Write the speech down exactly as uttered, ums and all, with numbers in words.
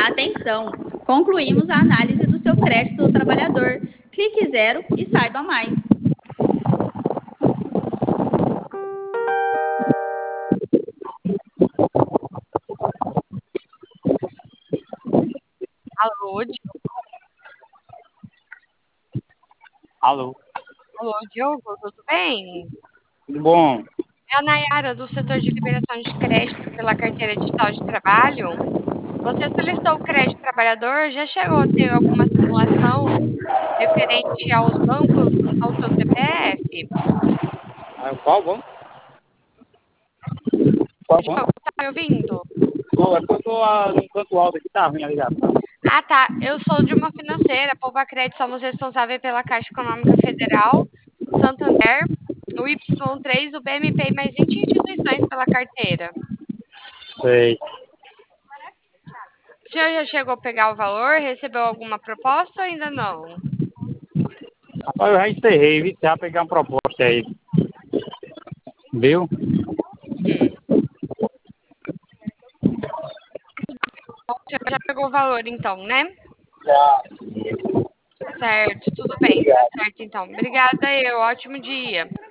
Atenção! Concluímos a análise do seu crédito do trabalhador. Clique zero e saiba mais. Alô, Di- Alô, Alô, Diogo, tudo bem? tudo bom? É a Nayara do setor de liberação de crédito pela carteira digital de trabalho. Você solicitou o crédito trabalhador? Já chegou a ter alguma simulação referente aos bancos ao seu C P F? Ah, qual bom? Qual bom? Diogo, tá me ouvindo? Pô, é porque eu tô ah, num canto alto aqui, tá ruim a ligação. Ah, tá. Eu sou de uma financeira. Poupa Crédito, somos responsáveis pela Caixa Econômica Federal, Santander, o Y três, o B M P e mais vinte instituições pela carteira. Sei. O senhor já chegou a pegar o valor? Recebeu alguma proposta ou ainda não? Rapaz, eu já encerrei, vi? Já pegar uma proposta aí. Viu? Hum. O senhor já pegou o valor, então, né? Já. Certo, tudo bem, tá certo, então. Obrigada, eu. Ótimo dia.